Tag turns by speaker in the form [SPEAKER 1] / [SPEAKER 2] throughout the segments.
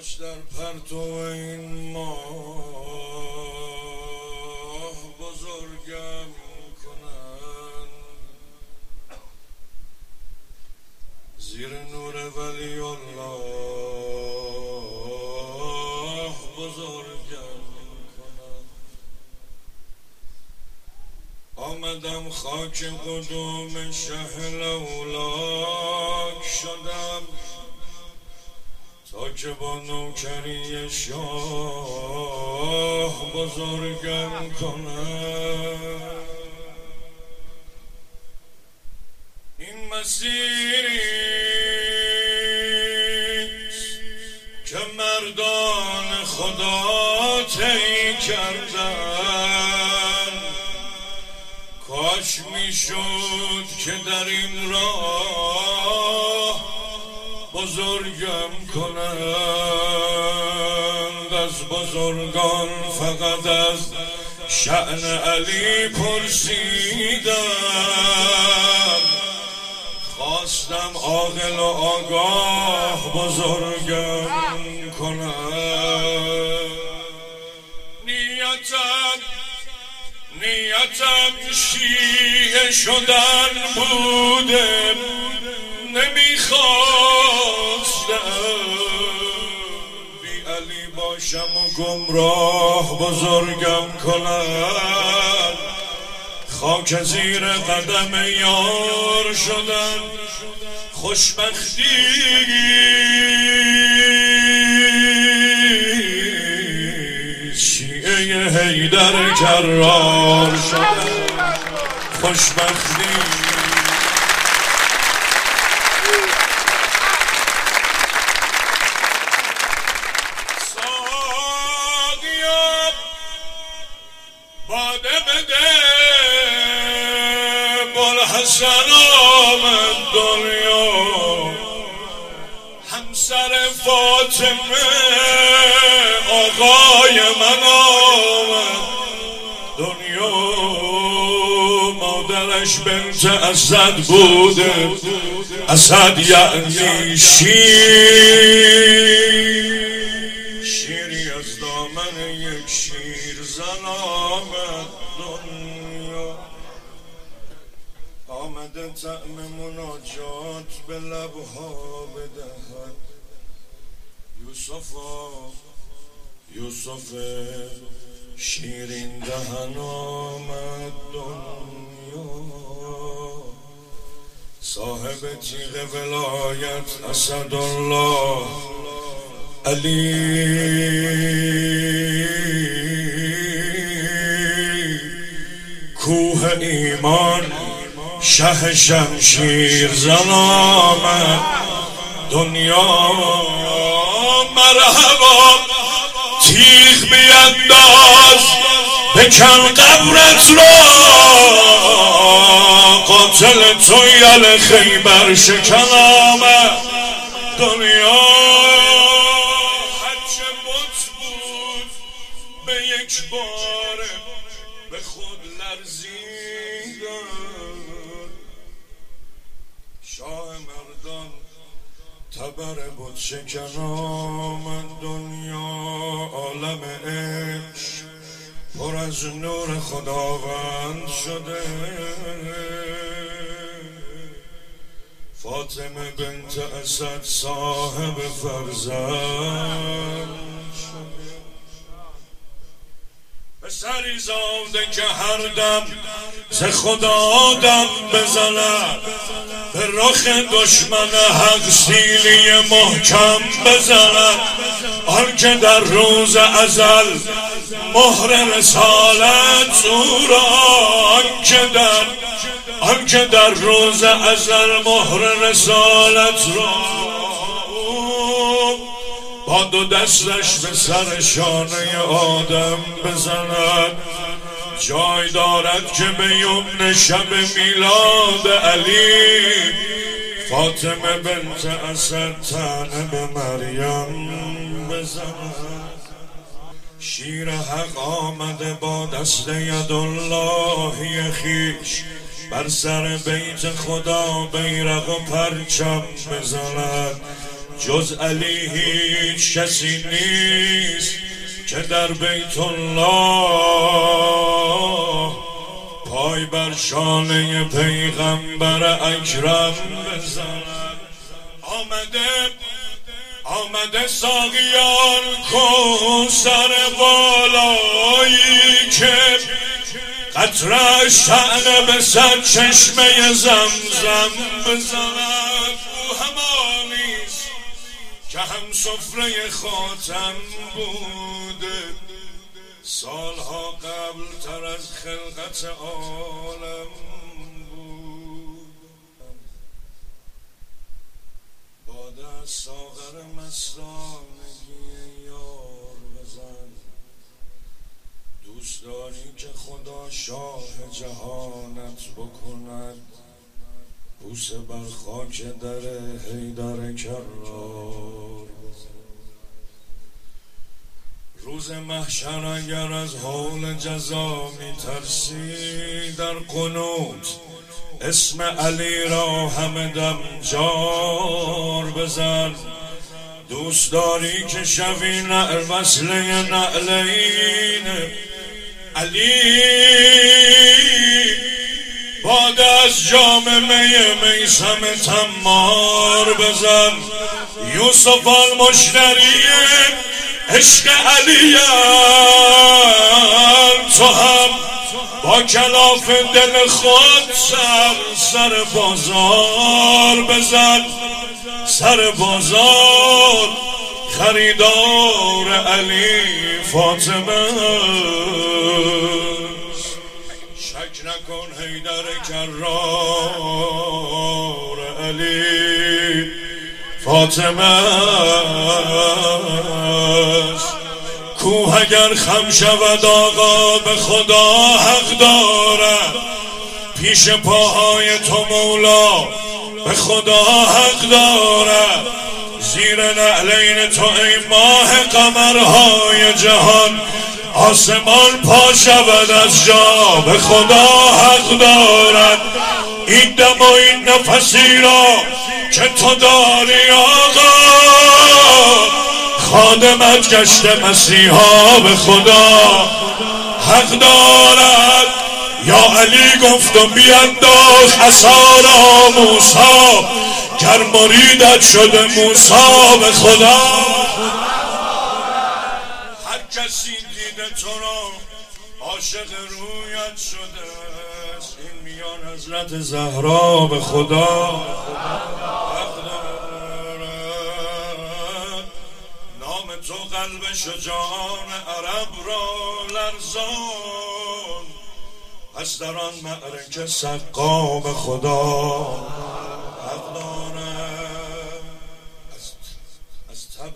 [SPEAKER 1] کاش در پرتو این ماه بزرگم کنن، زیر نور ولی الله بزرگم کنن. آمدم خاک قدوم شه لولاک شدم تا که با نوکری شاه بزرگم کنم. این مسیریست که مردان خدا طی کردن، کاش میشد که در این راه بزرگم کنند. از بزرگان فقط از شأن علی پرسیدم، خواستم عاقل و آگاه بزرگم کنند. نیتم شیعه شدن بوده، نمیخواستم بی علی باشم و گمراه بزرگم کنم. خاک زیر قدم یار شدن خوشبختی، شیعه حیدر کرار شدن خوشبختی. باده بده بوالحسن آمد دنیا، همسر فاطمه آقای من آمد دنیا. مادرش بنت اسد بوده، اسد یعنی شیری از دامن یک شیر زن آمد دنیا. آمده طعم مناجات به لبها بدهد، یوسف شیرین دهن آمد دنیا. صاحب تیغ ولایت اسدالله علی، کوه ایمان شه شمشیر زن آمد دنیا. مرحبا تیغ بینداز بکن قبرت را، قاتل تو یل خیبر شکن آمد دنیا. هرچه بت بود به یک باره به خود لرزیدن، شاه مردان تبر بت شکن آمد دنیا. عالم عشق پر از نور خداوند شده، فاطمه بنت اسد صاحب فرزند شده. پسری زاده که هر دم ز خدا دم بزند، به رخ دشمن حق سیلی محکم بزند. آن که در روز ازل مهر رسالت او را، آن که در روز ازل مهر رسالت را با دو دستش به سر شانه آدم بزند. جای دارد که به یمن شب میلاد علی، فاطمه بنت اسد طعنه به مریم بزند. شیر حق آمده با دست یداللهی خیش، بر سر بیت خدا بیرق و پرچم بزند. جز علی هیچ کسی نیست که در بیت الله پای بر شانه پیغمبر اکرم بزند. آمده ساقیان کوثر بالایی که قطره‌اش طعنه به سر چشمه زمزم بزند. او همانیست که هم سفره خاتم بوده سالها قبل تر از خلقت عالم بود. باده از ساغر مستانگی یار بزن. دوست داری که خدا شاه جهانت بکند بوسه بر خاک در حیدر کرار بزن. روز محشر اگر از حول جزا می‌ترسی در قنوت اسم علی را همه دم جار بزن. دوست داری که شوی وصله نعلین علی باده از جام می میثم تمار بزن. یوسف المشتری عشق علی تو هم با کلاف دل خود سر بازار بزن. سر بازار خریدار علی فاطمه. شک نکن حیدر کرار علی فاطمه کوه اگر خم شود آقا به خدا حق دارد. پیش پاهای تو مولا به خدا حق دارد. زیر نعلین تو ای ماه قمرهای جهان آسمان پا شود از جا به خدا حق دارد. این دم و این نفسی را که تو داری آقا خادمت گشت مسیحا به خدا حق دارد. یا علی گفت و بینداز عصا را موسی گر مریدت شده موسی به خدا. هر کسی دیده تو را عاشق رویت شده است. این میان حضرت زهرا به خدا حق دارد. نام تو قلب شجاعان عرب را لرزان پس در آن معرکه سقا به خدا حق دارد. از تب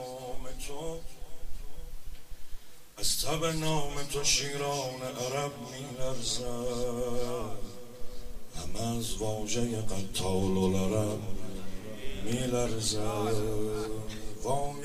[SPEAKER 1] نام تو شیران عرب می‌لرزد. همه از واژه قتال العرب می‌لرزد. وای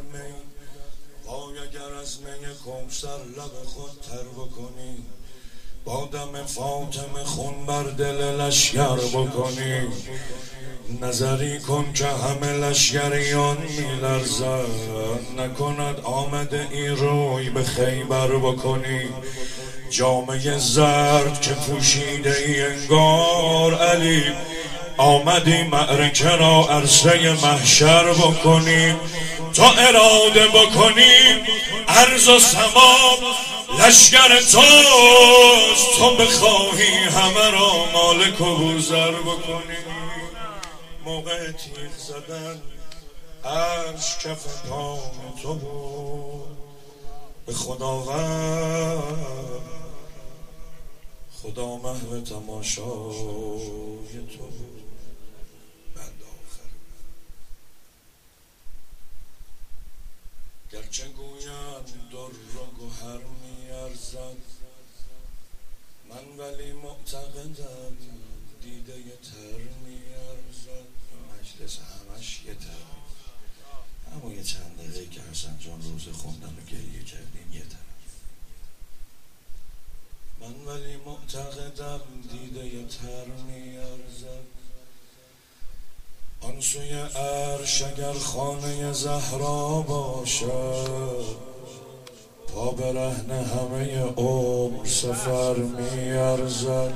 [SPEAKER 1] اگر از می کوثر لب خود تر بکنی با دم فاطمه خون بر دل لشگر بکنی. نظری کن که همه لشگریان می‌لرزد. نکند آمده این روی به خیبر بکنی. جامه زرد که پوشیده ای انگار علی آمدی معرکه را عرصه محشر بکنی. تا اراده بکنی عرض و سما لشگر توست. تو بخواهی همه را مالک و بوزر بکنی. موقع تیغ زدن عرش کف پام تو بود. به خداوند خدا محو تماشای تو بود. بند آخر گرچه گویند در و گوهر می‌ارزد من ولی معتقدم دیده تر می‌ارزد. مجلس همش یه تر اما یه چند دقیقه که حسن جان روز خوندن و گریه کردیم یه تر. من ولی معتقدم دیده تر می‌ارزد. آن سوی عرش اگر خانه زهرا باشد، پا برهنه همه عمر سفر می‌ارزد.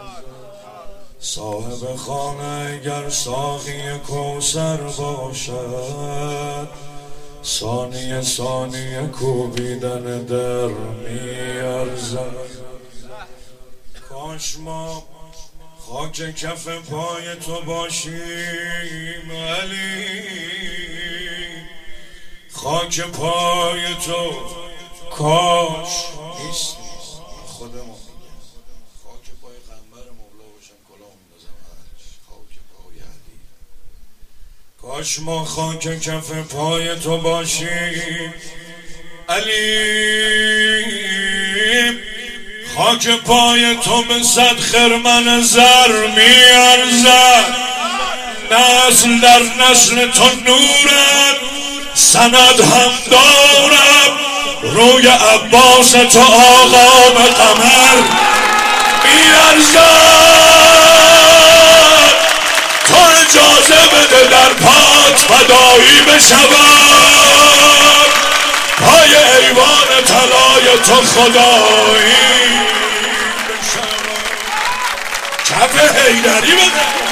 [SPEAKER 1] صاحب خانه اگر ساقی کوثر باشد، ثانیه ثانیه کوبیدن در می‌ارزد. کاش ما خاک کف پای تو باشیم علی، خاک پای تو کاش نیست خودمون خاک پای قنبر مولا باشم کلاه اندازم خاک پای علی. کاش ما خاک کف پای تو باشیم علی، خاک پای تو به 100 خرمن زر می‌ارزد. نسل در نسل تو نورم سند هم دارم، روی عباس تو آقا به قمر می‌ارزد. تو اجازه بده در پات فدایی بشود، پای ایوان طلای تو خدایی بشود. کف حیدری بده.